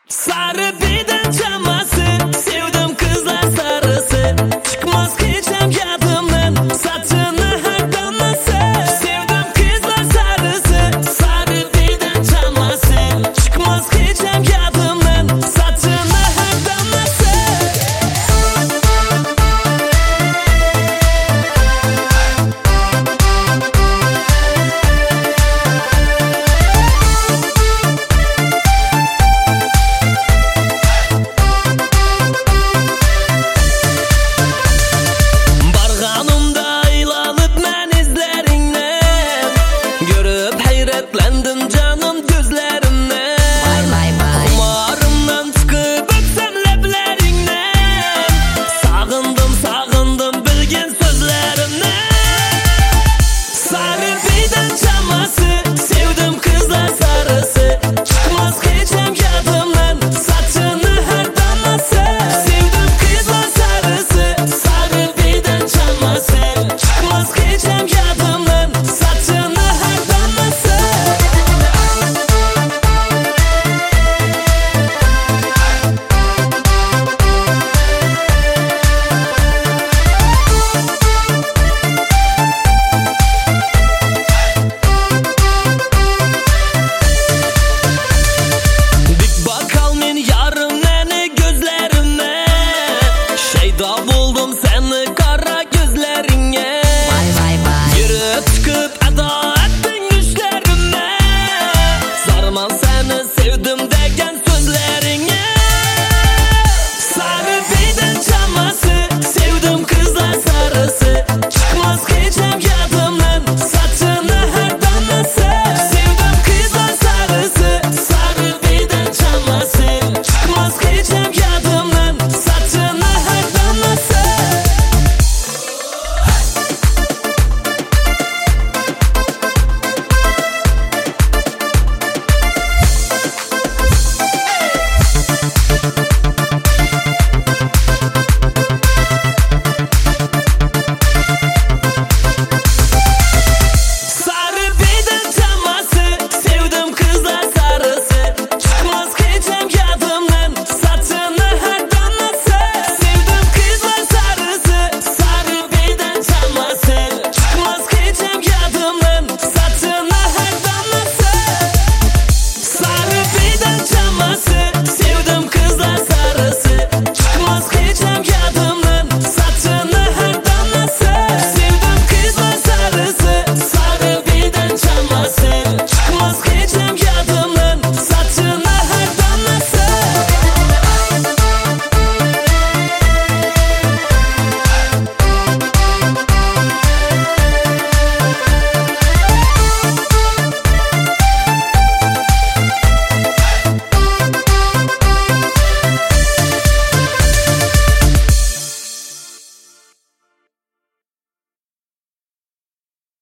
Sarı beden çaması, sevdim kızlar sarısı. Çıkmaz hiçem yadımdan, saçını her damlası. Sevdim kızlar sarısı, sarı beden çaması. Çıkmaz hiçem yadımdan, saçını her damlası. Hayretlendim canım gözlerinden. Umarımdan çıkıp öpsem leblerinden. Sağındım bilgen sözlerinden. Sarı beden çaması, sevdim kızlar sarısı. Çıkmaz hiçem yadımdan, saçını her damlası. Sevdim kızlar sarısı, sarı beden çaması. Çıkmaz hiçem yadımdan, saçını her damlası. Buldum seni kara gözlerine. Yürü çıkıp eda ettin düşlerime. Sarman seni sevdim degen